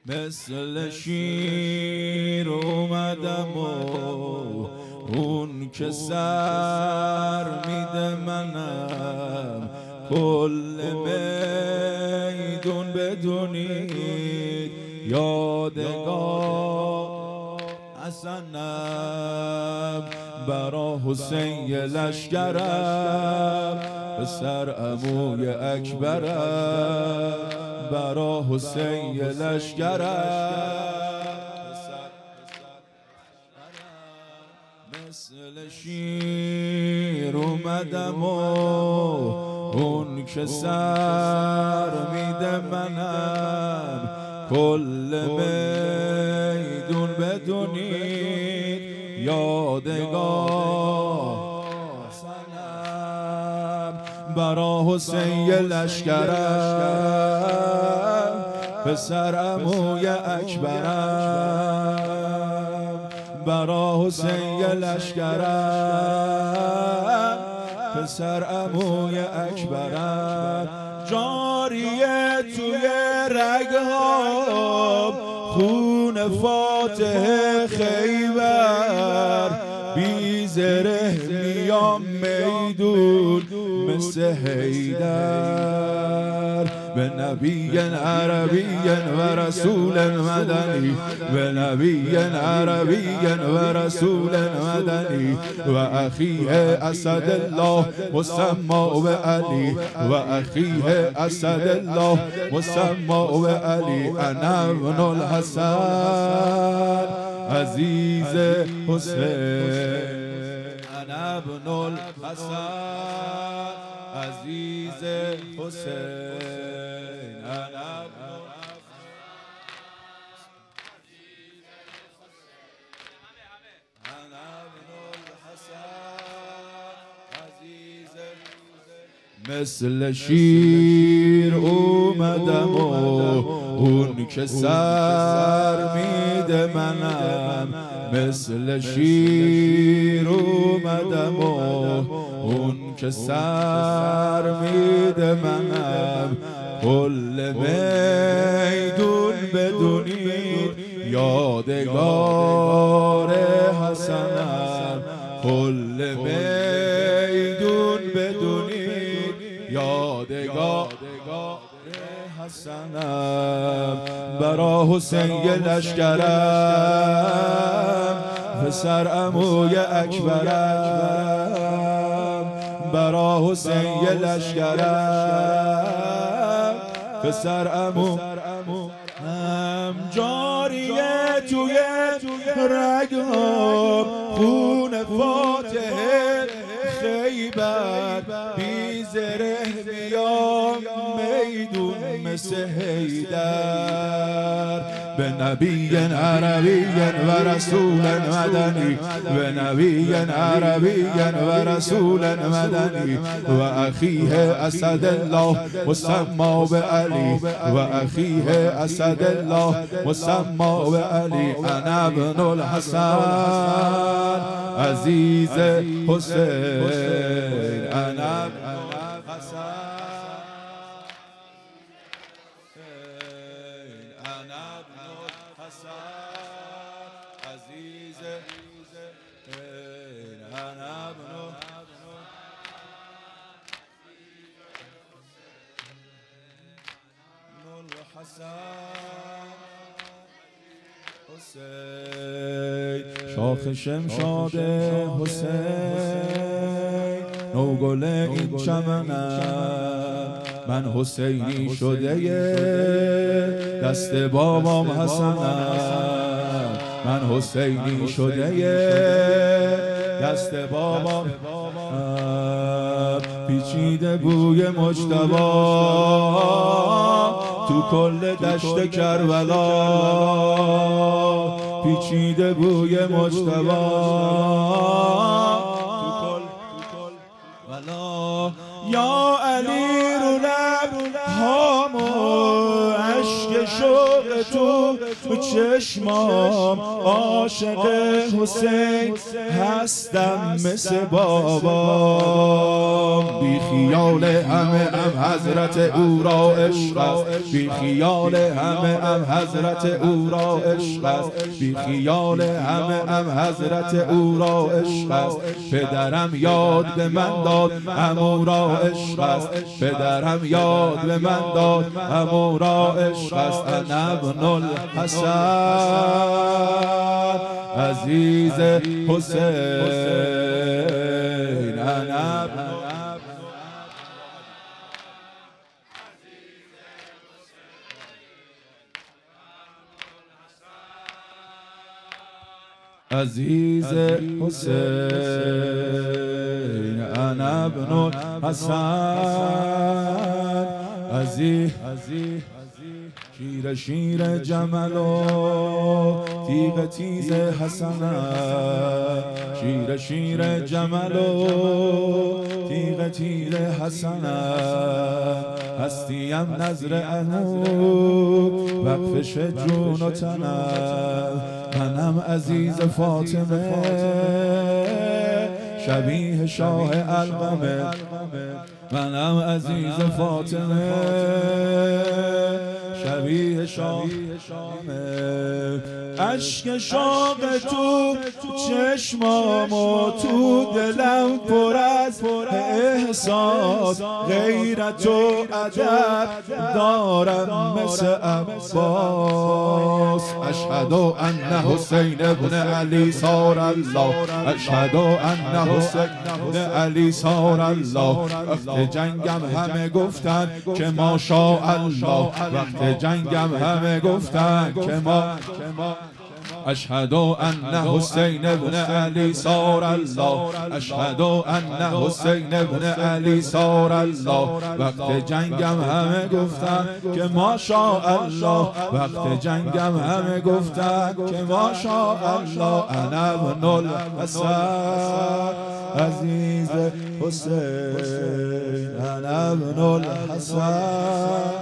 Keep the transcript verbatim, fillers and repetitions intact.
مثل شیر اومدم و اون که سر میده منم، کل میدون بدونید یادگار حسنم. برا حسین یه لشکرم، پسر عموی اکبرم. برا حسین یه لشکرم، مثل شیر اومدم و اون که سر میده منم، کل میدون بدونید یادگار حسنم. برا حسین یه لشکرم، پسر عموی اکبرم. برا حسین یه لشکرم، پسر عموی اکبرم. جاریه توی رگهام خون فاتح خیبر، بی زره میام میدون مثل حیدر. به نبی عربی و رسول مدنی، به نبی عربی و رسول مدنی، و اخیه اسد الله مسما به علی، و اخیه اسد الله مسما به علی. انا ابن الحسن عزیز حسین، انا ابن الحسن عزیز حسین، انا ابن مثل شیر اومدم و اون که سر میده منم، مثل شیر اومدم و اون که سر میده منم، کل میدون بدونید یادگار حسنم، کل میدون بدونید یادگار حسنم. برا حسین یه لشکرم، پسر عموی اکبرم. برا حسین یه لشکرم، پسر عمو هم. جاریه توی رگام خون فاتح خیبر، بی زره میام میدون مثل حیدر. به نبی عربی و رسول مدنی، به نبی عربی و رسول مدنی، و اخیه اسد الله مسما به علی، و اخیه اسد الله مسما به علی. انا ابن الحسن عزیز حسین، انا ابن الحسن عزیز انا ابن الحسن حسین. شاخ شمشاد حسین، نوگل این چمنم، من حسینی شده دست بابام حسنم، من حسینی شده دست بابام. پیچیده بوی مجتبی تو کل دشت کربلا، پیچیده بوی مجتبی تو کل ولا. یا علی رو لب هامو عشق شوق تو تو چشمام عاشق حسین هستم مثل بابا. بی خیال همه ام حضرت او را عشق است، بی خیال همه ام حضرت او را عشق است، بی خیال همه ام حضرت او را عشق است. پدرم یاد به من داد عمو را عشق است، پدرم یاد به من داد عمو را عشق است. انا ابن الحسن عزیز حسین، انا عزیز حسین، انا ابن الحسن عزیز شیر شیر جمل و تیغ تیز حسن، شیر شیر جمل و تیغ تیز حسن. هستیم نظر انو وقفش جون و تنم، منم عزیز فاطمه شبیه شاه القمه، منم عزیز فاطمه شبیه شاه شامه. عشق شوق تو چشمام و تو دلم پر از احساس، غیرت و ادب دارم مثل عباس. اشهد ان حسین ابن علی صار الله، اشهد ان حسین ابن علی صار الله. وقت جنگم همه گفتن که ماشاءالله، وقت جنگم همه گفتن که ما اشهد ان حسین ابن علی صار الله، اشهد ان حسین ابن علی صار الله. وقت جنگم همه گفتن که ماشاءالله، وقت جنگم همه گفتن که ماشاءالله. انا ابن الحسن عزیز حسین، انا ابن الحسن